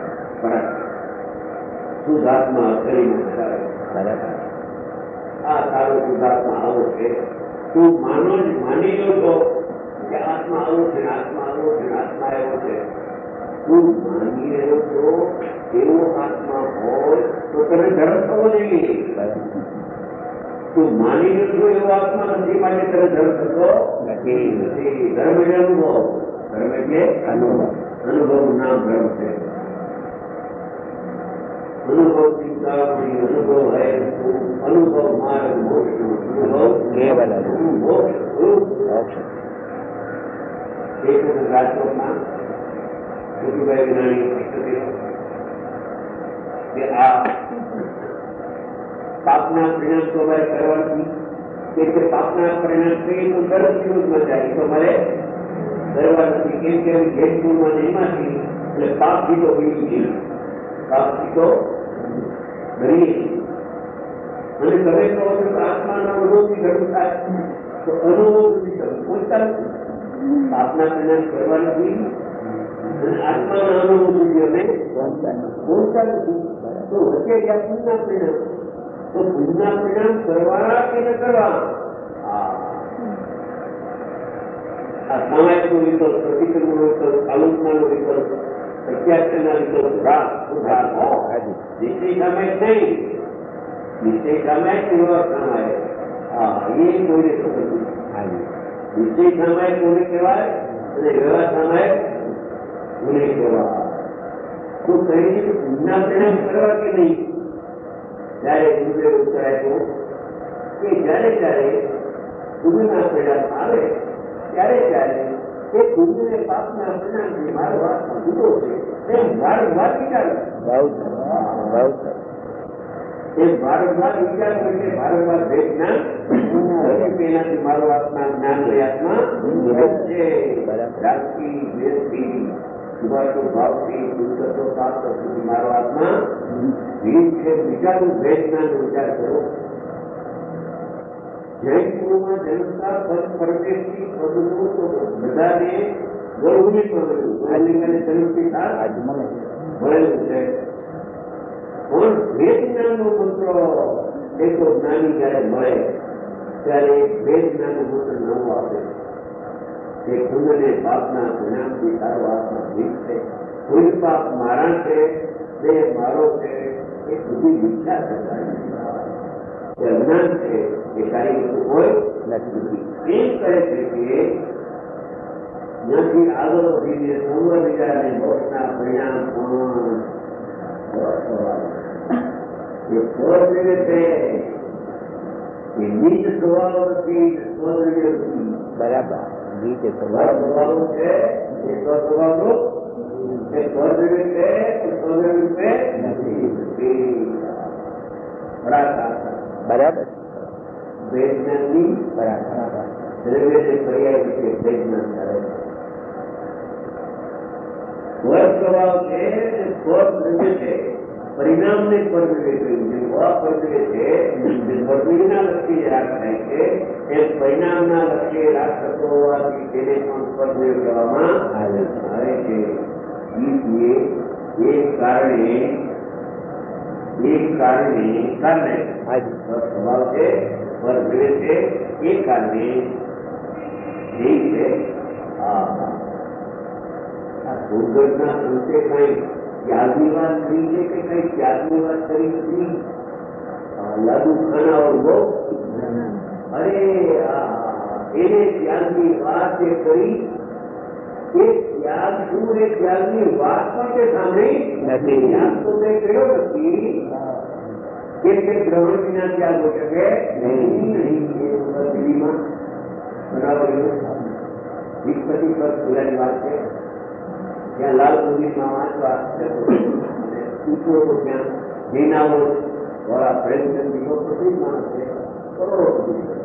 શુદ્ધાત્મા બરાબર આ તારો શુદ્ધાત્મા આવો છે તું માની લો છો કે આત્મા આવો છે આત્મા આવો છે આત્મા એવો છે તું માની રહ્યો છો એવો આત્મા હોય તો તને ધર્મ થવો જોઈએ. તું માની લીધું એવો આત્મા નથી માટે તને ધર્મ થતો નથી. નથી. ધર્મ એટલે અનુભવ. ધર્મ એટલે અનુભવ. અનુભવનું નામ ધર્મ છે. અનુભવ ચિંતામણી, અનુભવ હેતુ, અનુભવ માર્ગ મોક્ષનો, અનુભવ કેવલ મોક્ષ રૂપ. મોક્ષ. એક વખત રાજકોટમાં કુટુંબાઈ વિનાની પુસ્તકે કે આ પાપના પરિણામ તો અમારે કરવાથી કે પાપના પરિણામ કહીએ તો તરત વિરોધમાં જાય તો અમારે કરવા નથી. કેમ કે જેતપુરમાં એમાંથી એટલે પાપ જીતો ભૂલી ગઈ. પાપ જીતો ભરીએ છીએ. અને તમે કહો છો કે આત્માના અનુભવથી ઘણું થાય તો અનુભવ નથી થતું. પહોંચતા નથી. પાપના પરિણામ કરવા નથી અને આત્માના અનુભવ સુધી અમે પહોંચતા નથી. તો વચ્ચે ગયા પુણ્યના પરિણામ. તો પુણ્યના પરિણામ કરવા કે ન કરવા? આ સામાયિકનો વિકલ્પ, પ્રતિક્રમનો વિકલ્પ, આલોચનાનો વિકલ્પ, પ્રત્યાખ્યાનના વિકલ્પ, રાગ નિશ્ચય સામાયિક નહીં. નિશ્ચય સામાયિક વ્યવહાર સામાયિક. એ કોઈને ખબર નથી. નિશ્ચય સામાયિક કોને કહેવાય અને વ્યવહાર સામાયિક કોને કહેવાય? તો કહી છે કે પુણ્યના પરિણામ કરવા કે નહીં? જ્યારે ગુરુદેવ ઉત્તર આપ્યો કે જ્યારે પુણ્યના પરિણામ આવે ત્યારે એ પુણ્યને પાપના પરિણામથી મારો હાથમાં જુદો છે એમ વારંવાર વિચાર. એમ વારંવાર વિચાર કરીને વારંવાર ભેદ જ્ઞાન એનાથી મારો આત્મા જ્ઞાન લઈ આત્મા છે. રાગથી, દ્વેષથી, ભાવથી, દુર્ગતો પ્રાપ્ત સુધી મારો આત્મા ભીડ છે. વિચારું ભેદ જ્ઞાન વિચાર કરો. જૈન ગુરુમાં જન્મતા પદ પરદેશી પદનું તો બધાને ગૌરવની મળેલું. આલિંગને જન્મથી મળેલું છે. પણ ભેદ જ્ઞાનનો મંત્ર એક જ્ઞાની જયારે મળે ત્યારે ભેદ જ્ઞાનનો મંત્ર નવો આપે. એ પુણ્યને પાપના પરિણામથી તારો આત્મા ભીડ છે. કોઈ પાપ મારા છે, દેહ મારો છે, એ બધી વિચાર કરતા અજ્ઞાન છે. એ સારી વસ્તુ હોય નથી. એમ કહે છે કે જ્યાંથી આગળ વધીને સંવર્ધિકાને મોક્ષના પરિણામ પણ એ સ્વદ્રવ્ય છે. એ નીચ સ્વભાવ નથી, સ્વદ્રવ્ય નથી. બરાબર. નીચ સ્વભાવ છે એ સ્વસ્વભાવનો એ સ્વદ્રવ્ય છે એ સ્વદ્રવ્ય રૂપે નથી. બરાબર. વેદનાની દ્રવ્યને પર્યાય વિશે વેદના કરે છે. સ્વસ્વભાવ છે એ સ્વદ્રવ્ય છે. પરિણામને પરદ્રવ્ય કહ્યું છે. અપરદ્રવ્ય છે એ પરદ્રવ્યના લક્ષ્ય રાગ થાય છે. એ પરિણામના લક્ષ્ય રાગ થતો હોવાથી તેને પણ પરદ્રવ્ય કહેવામાં આવે છે. એ કારણે સ્વભાવ છે, પરદ્રવ્ય છે, એ કારણે છે. આ ભૂગર્ભના અંતે કઈ ત્યાગની વાત કરી છે કે કઈ ત્યાગની વાત કરી નથી? લાદુ ખાના ઓર વો અરે એને ત્યાગની વાત એ કરી. એ ત્યાગ શું? એ ત્યાગની વાત પણ તે સાંભળી નથી. ત્યાગ તો તે કર્યો નથી. કેમ કે ગ્રહણ વિના ત્યાગ હો શકે નહીં. દિલ્હીમાં બનાવેલું 20-25 વર્ષ પહેલાની વાત છે. ત્યાં લાલ મંદિરમાં વાંચવા પૂછો તો ત્યાં જૈનાઓ વાળા પ્રેમચંદ દીવો પ્રસિદ્ધ માણસ છે. કરોડોપતિ છે.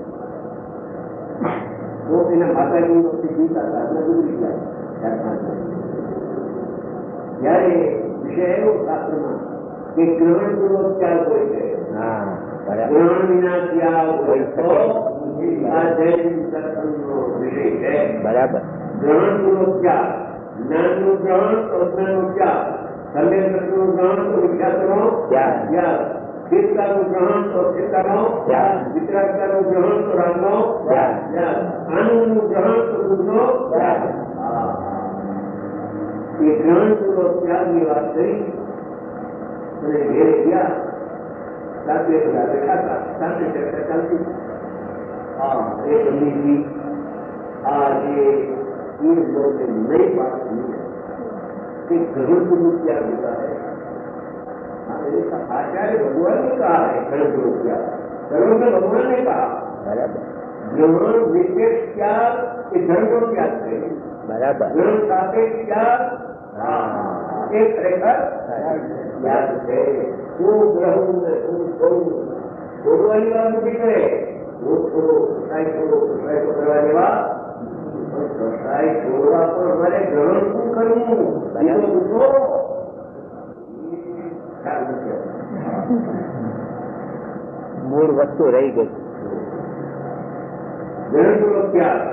તો એના માતાજી જીવતા હતા એટલે ગુજરી ગયા. ત્યારે વિષય એવો શાસ્ત્રમાં કે ગ્રહણ પૂર્વક ત્યાગ હોય છે. ગ્રહણ વિના ત્યાગ હોય તો આ જૈન દર્શનનો વિષય છે. બરાબર. ગ્રહણ પૂર્વક ત્યાગ. જ્ઞાનનું ગ્રહણ તો જ્ઞાનનું ત્યાગ. સંદેશનું ગ્રહણ તો વિખ્યાતનો ત્યાગ. સ્થિરતાનું ગ્રહણ તો સ્થિરતાનો ત્યાગ. વિતરાગતાનું ગ્રહણ તો રાગનો ત્યાગ. આનંદનું ગ્રહણ તો દુઃખનો ત્યાગ. એ ગ્રહણ પૂર્વક ત્યાગની વાત કરી અને ઘેરે ગયા રાત્રે બધા બેઠા સાથે ચર્ચા ચાલતી. હા એ સમિતિ આ જે લોકોને નહીં પાડતું कि गरुड़ गुरु क्या होता है? आचार्य भगवान ने कहा है गरुड़ गुरु क्या, गरुड़ में भगवान ने कहा ग्रहण विशेष क्या कि धर्म को त्याग करे, बराबर ग्रहण सापेक्ष क्या एक खरेखर याद है. શું ગ્રહણ ને શું કરવું બોલવાની વાત નથી કરે. હું થોડો કસાય કરવા જેવા કસાય છોડવા પર મારે ગ્રહણ શું કરવું એનો પૂછો. મૂળ વસ્તુ રહી ગઈ. ગ્રહણ ત્યાગ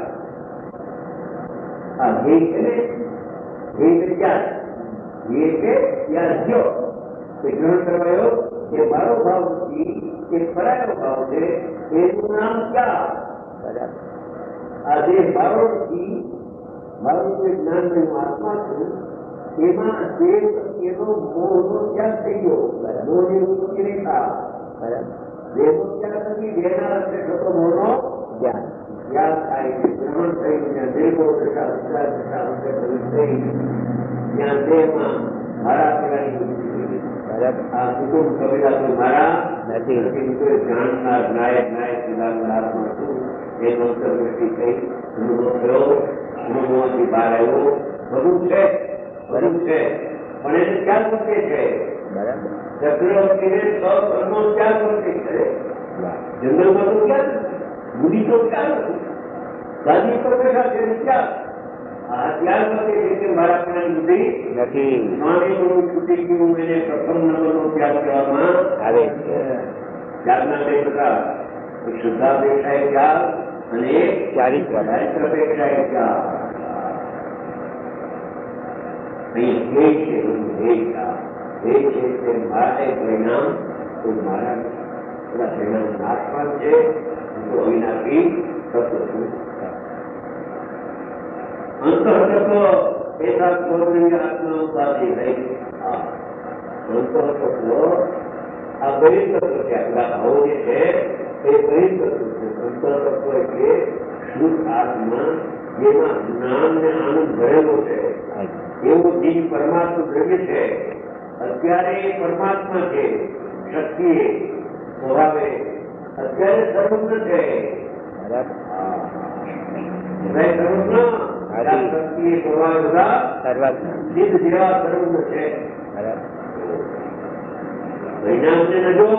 આ ધ્યેય છે ને, ધ્યેય ત્યાગ, ધ્યેય છે ત્યાગ્યો એ ગ્રહણ કરવાયો એ મારો ભાવ નથી, એ પરાયો ભાવ છે, એનું નામ ત્યાગ. બરાબર આ જે મારો નથી, મારું જે જ્ઞાન છે હું આત્મા છું, એમાં દેવ એનો મોહનો ત્યાગ થઈ ગયો. મોહની ઉત્પત્તિ નહીં થાય. બરાબર દેવનો ત્યાગ નથી, દેહના રસ્તે થતો મોહનો જ્ઞાન ત્યાગ થાય છે. ગ્રહણ થઈ ત્યાં દેવો દશા વિચાર દશા વચ્ચે પ્રવેશ થઈ ત્યાં દેહમાં મારા કહેવાની બુદ્ધિ થઈ. બરાબર આ કુટુંબ કબીલા તો મારા નથી. નથી. જાણનાર નાયક સિદ્ધાંતમાં છું એ અંતર્દૃષ્ટિ થઈ, અનુભવ થયો, અનુભવમાંથી બહાર આવ્યો. બધું છે પણ એને ત્યાગ વર્તે છે. બરાબર ચક્રવર્તીને કર્મનો ત્યાગ વર્તે છે. જંગલમાં તો ક્યાં બુદ્ધિ તો ક્યાં નથી, ગાદી પર બેઠા છે ત્યાગ. આ ત્યાગ વર્તે છે કે મારા પણ બુદ્ધિ નથી સ્વામીનું છૂટી ગયું, એને પ્રથમ નંબરનો ત્યાગ કહેવામાં આવે છે. ત્યાગના બે પ્રકાર, એક શ્રદ્ધાપેક્ષાએ ત્યાગ અને એક ચારિત્રાપેક્ષાએ ત્યાગ. અહીં ધ્યેય છે તે મારા પરિણામ તો મારા બધા પરિણામ નાશવાન છે, તો અવિનાશી તત્વ છું. અંતઃતત્વ એ સાત આત્મા ઉપાધિ રહી. અંતઃતત્વ આ બહિર્તત્વ છે. આપણા ભાવો જે છે એ બહિર્તત્વ છે. અંતઃતત્વ એટલે શુદ્ધ આત્મા જેમાં જ્ઞાન ને આનંદ ભરેલો છે, એવું જે પરમાત્મા દ્રવ્ય છે. અત્યારે પરમાત્મા છે, શક્તિ સ્વભાવે અત્યારે સર્વજ્ઞ છે. શક્તિ સ્વભાવે બધા સિદ્ધ જેવા સર્વજ્ઞ છે. પરિણામને નજો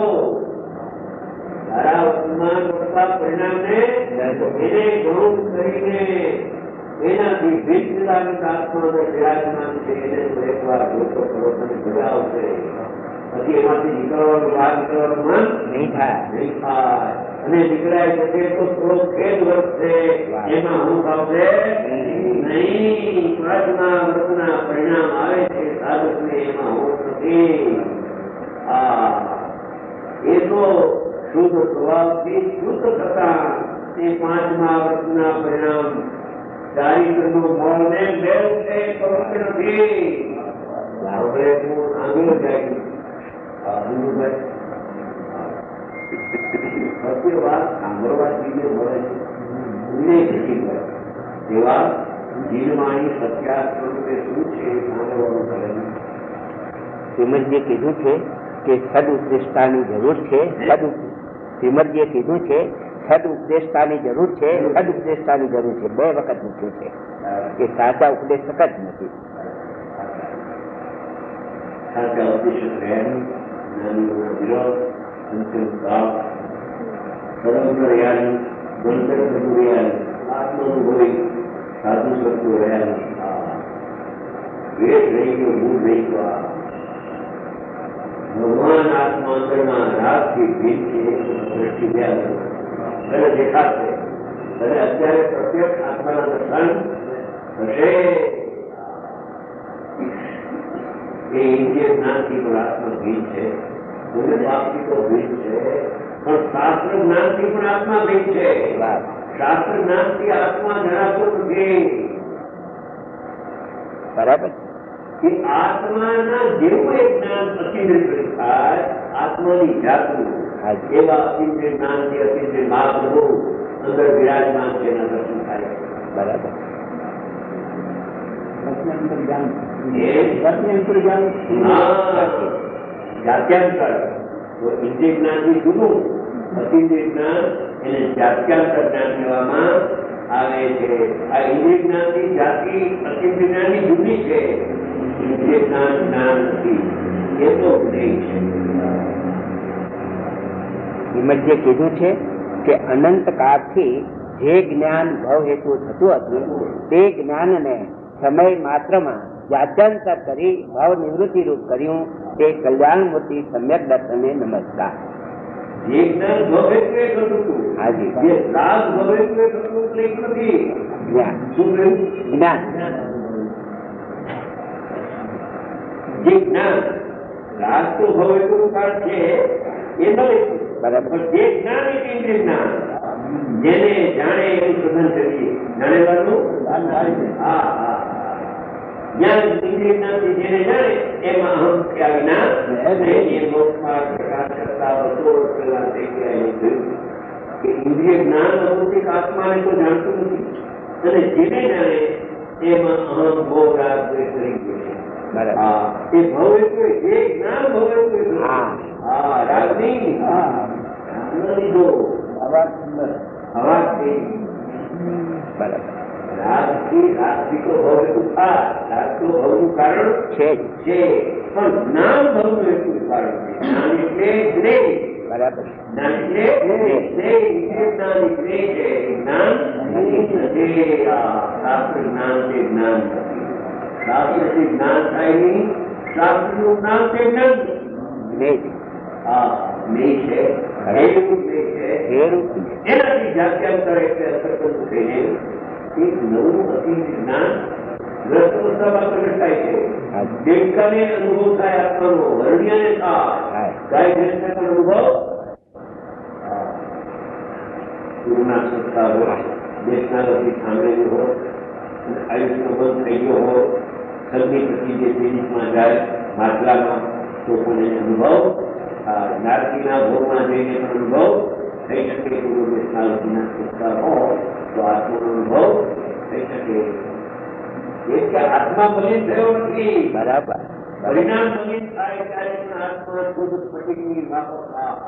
તારા વર્તમાન કરતા પરિણામને એને ગૌણ કરીને એનાથી ભીતલાની આત્માનો વિરાજમાન છે એને એકવાર જોતો કરો અને મજા આવશે. પછી એમાંથી નીકળવાનું બહાર નીકળવાનું મન નહીં થાય અને નીકળાય જશે તો થોડો ખેદ વધશે, એમાં હું આવશે નહીં. પ્રાર્થના વ્રતના પરિણામ આવે છે સાધકને, એમાં હોશ નથી. એ તો શુદ્ધ સ્વભાવથી શુદ્ધ થતા તે પાંચમા વ્રતના પરિણામ ચારિત્રનો મોહ ને મેળ છે, પવિત્ર નથી. હવે હું આગળ જાય સત્ય વાત સાંભળવાથી મળે છે, ઉલ્લેખ હોય તેવા જીવવાણી સત્યા સ્વરૂપે શું છે એ સાંભળવાનું કરે. શ્રીમદજીએ કીધું છે કે સદ ઉપદેષ્ટાની જરૂર છે. શ્રીમદજીએ કીધું છે સદ ઉપદેષ્ટાની જરૂર છે, સદ ઉપદેષ્ટાની જરૂર છે. બે વખત મૂક્યું છે કે સાચા ઉપદેશક જ નથી. સાચા ઉપદેશક રહ્યા જ્ઞાનીઓના વિરોધ સદંત્ર રહ્યા, ગણતર રહ્યા, આત્માનુભવી સાધુ સત્વ રહ્યા. વેદ રહી ગયો, મૂળ રહી ગયો. ભગવાન આત્મા અંદરમાં રાગથી ભીત છે, દ્રષ્ટિ ત્યારે દેખાશે. અને અત્યારે પ્રત્યક્ષ આત્માના દર્શન થશે. એ ઇન્દ્રિય જ્ઞાનથી પણ આત્મા ભીત છે, બાપથી તો ભીત છે, પણ શાસ્ત્ર જ્ઞાનથી પણ આત્મા ભીત છે. શાસ્ત્ર જ્ઞાનથી આત્મા જણાતો નથી. બરાબર કે આત્માના જેવું એક જ્ઞાન અતિદ્રિત થાય, આત્માની જાતનું એવા અતિન્દ્રિય જ્ઞાનથી અતિન્દ્રિય મહાપ્રભુ અંદર વિરાજમાન છે એના દર્શન થાય. બરાબર. જાત્યાંતર તો ઇન્દ્રિય જ્ઞાનથી જુદું, અતિન્દ્રિય જ્ઞાન એને જાત્યાંતર જ્ઞાન કહેવામાં આવે છે. આ ઇન્દ્રિય જ્ઞાનની જાતિ અતિન્દ્રિય જ્ઞાનની જુદી છે. ઇન્દ્રિય જ્ઞાન જ્ઞાન નથી, એ તો નહીં છે. શ્રીમદજીએ કીધું છે કે અનંત કાળથી જે જ્ઞાન ભવ હેતુ થતું હતું તે જ્ઞાનને સમય માત્રમાં જાત્યાંતર કરી ભાવ નિવૃત્તિ રૂપ કર્યું. તે કલ્યાણ મૂર્તિ સમ્યક દર્શને નમસ્કાર. જે જ્ઞાન ભવે તે થતું હતું, હાજી, જે રાગ ભવે તે થતું તે નથી. જ્ઞાન. શું કહ્યું? જ્ઞાન. જે જ્ઞાન રાગ તો ભવે તું કાળ છે એ મળે છે. બરાબર. પણ જે જ્ઞાન એ ઇન્દ્રિય જ્ઞાન જેને જાણે એવું સઘન કરીએ જાણેવાનું. હા હા, જ્ઞાન ઇન્દ્રિય જ્ઞાનથી જેને જાણે એમાં અહમ થયા વિના એ મોક્ષમાં પ્રકાશ કરતા વર્ષો વર્ષ પહેલા થઈ ગયા. એવું થયું કે ઇન્દ્રિય જ્ઞાન અમુક આત્માને તો જાણતું નથી, અને જેને જાણે એમાં અહમ મોહ રાગ દ્વેષ કરી ગયો છે. બરાબર. હા, એ ભવ એટલે જે જ્ઞાન ભવ એટલે હા. હા, રાગ નહીં. હા, લીધો હવાથી. બરાબર. રાજથી તો ભવ હેતુ થાય. રાગ તો ભવનું કારણ છે જ. છે, પણ જ્ઞાન ભવનું હેતુ કારણ છે. જ્ઞાન એટલે જ્ઞેય. બરાબર. જ્ઞાન એટલે જ્ઞેય. જ્ઞાન એટલે છે. જ્ઞાન નથી. શાસ્ત્ર જ્ઞાન છે, જ્ઞાન નથી. શાસ્ત્રથી જ્ઞાન થાય નહીં. શાસ્ત્રનું જ્ઞાન છે જ્ઞાન. હા, નહીં છે. એનાથી જાત્યાંતર એટલે અસરકર્મ થઈને એક નવું અતિન્દ્રિય જ્ઞાન રસવસ્ત્રમાં પ્રગટ થાય છે. દેવકાને અનુભવ થાય આત્માનો, વર્ણ્યને થાય, ગાય ભેંસને પણ અનુભવ. ગુરુના સંસ્કાર હોય, દેશના બધી સાંભળેલી હોય, આયુષ્યનો બંધ થઈ ગયો હોય, સગની પ્રતિ જે ક્લિનિકમાં જાય માટલામાં તો પણ એને અનુભવ, નારકીના ભોગમાં જઈને પણ અનુભવ થઈ શકે. ગુરુ દેશના સંસ્કાર હોય તો આત્માનો અનુભવ થઈ શકે. એટલે આત્મા મલિન થયો નથી. બરાબર. પરિણામ મલિન થાય ત્યારે પણ આત્મા શુદ્ધ સ્ફટિકની વાપર.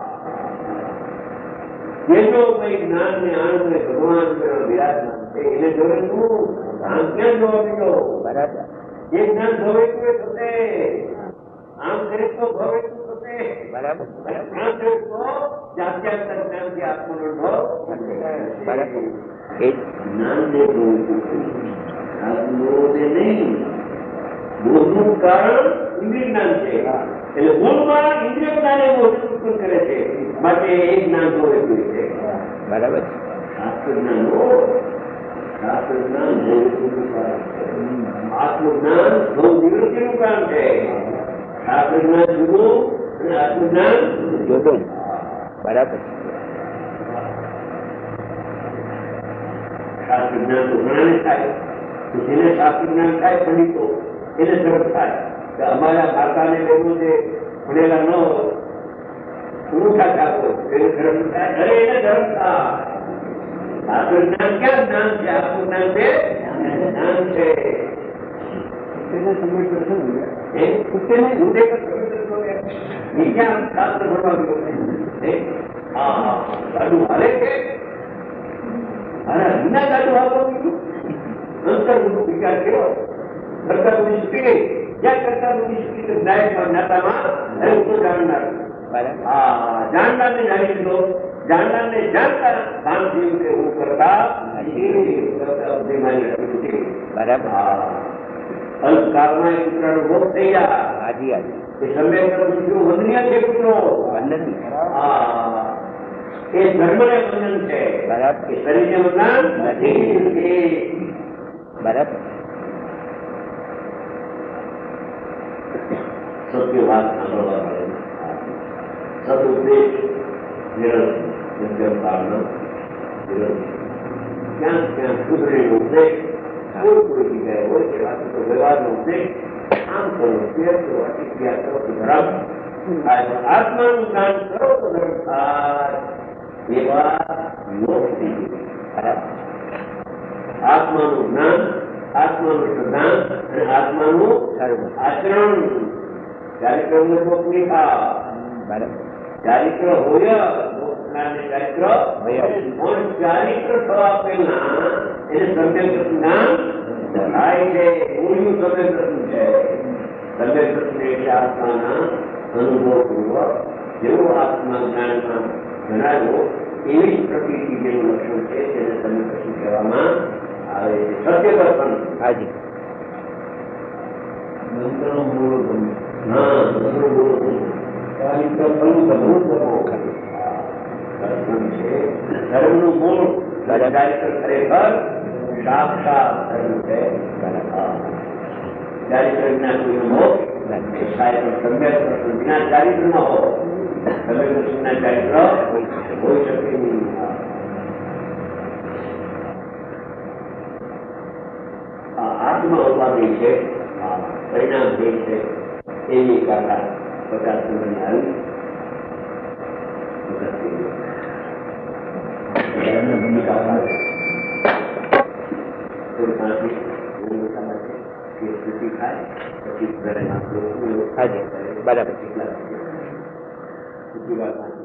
જેનો કઈ જ્ઞાન ને આનંદ ભગવાન વિરાજમાન છે એને જોડે શું આમ ક્યાં જોવા બીજો. બરાબર. એ જ્ઞાન ભવે થશે, આમ કરે તો ભવે થશે. બરાબર. આમ કરે તો જાત્યાંતર જ્ઞાનથી આત્માનો અનુભવ. બરાબર. એ જ્ઞાનને બોધને નહીં. બોધનું કારણ ઇન્દ્રિય જ્ઞાન છે. એટલે મૂળમાં ઇન્દ્રિય જ્ઞાન એ બોધ ઉત્પન્ન કરે છે. માટે એ જ્ઞાન જોવે છે. બરાબર. શાસ્ત્ર જ્ઞાન શાસ્ત્ર જ્ઞાન આત્મજ્ઞાન બહુ નિવૃત્તિનું કામ છે. શાસ્ત્ર જ્ઞાન જુદું અને આત્મજ્ઞાન જુદું. બરાબર. શાસ્ત્ર જ્ઞાન તો ઘણાને થાય. જેને શાસ્ત્ર જ્ઞાન થાય પંડિતો એને સરળ થાય કે અમારા માતાને લોકો જે ભણેલા ન હોય ઉઠા ઠાકોર એને ધર્મ થાય. અરે એને ધર્મ થાય. શાસ્ત્ર જ્ઞાન ક્યાં જ્ઞાન છે? આત્મ જ્ઞાન છે, જ્ઞાન છે. એને સમય કરશે ને ઉઠે ક્યાં શાસ્ત્ર ભણવા હા ગાડું હાલે છે. અરે વિના ગાડું હાલવા બીજું અંતર વિચાર કર્યો. કરતા સ્પીડ જ્યાં કરતા સ્પીડ નાયકમાં નાતામાં તો જાણનાર. જાણનાર ને જાણી લીધો. જાણનાર ને જાણતા ભાન થયું કે હું કરતા બરાબર. અલ્પકાળમાં પુત્રનો ભોગ થઈ ગયા. હાજી હાજી. એ સમય વંદનીય છે પુત્રો. વંદન. એ ધર્મને વંદન છે. બરાબર. એ શરીરને વંદન નથી. બરાબર. સત્ય વાત સાંભળવા મળે. સદુપદેશ નિરંતર કાળનો નિરંતર ક્યાં ક્યાં સુધરેલો ઉપદેશ કોઈ કોઈ જગ્યાએ હોય છે. વાત તો વ્યવહારનો ઉપદેશ આમ કરો, તેમ કરો, અતિક્રિયા કરો, બરાબર. આત્માનું જ્ઞાન કરો તો ધર્મ થાય એવા યોગથી આત્માનું જ્ઞાન, આત્માનું પ્રધાન અને આત્માનું આચરણ. ચારિત્ર પૂરી ચારિત્ર હોય ચારિત્ર પણ ચારિત્ર થવા પહેલા એને સમ્યક જ્ઞાન થાય છે. પૂર્યું સમ્યક છે. સમ્યક એટલે આત્માના અનુભવપૂર્વક જેવો આત્મા જ્ઞાનમાં જણાવ્યો એવી જ પ્રકૃતિ જેનું લક્ષણ છે તેને સમ્યક કહેવામાં આવે છે. સત્ય દર્શન. હાજી મંત્રનો મૂળ ગમે. હા, મંત્રનો મૂળ ગમે. ચારિત્ર ફલું ધર્મ દર્શન છે. ધર્મનું મૂળ ચારિત્ર ખરેખર સાક્ષાત ધર્મ છે. ચારિત્ર વિના કોઈનો મોક્ષ સમ્યક દર્શન વિના ચારિત્ર ન હોય. સમ્યક દર્શન વિના ચારિત્ર હોઈ શકે નહીં. આત્મા ઉપાધિ છે, પરિણામ જે છે એની કાકા 50 નંબરની આવી. બરાબર.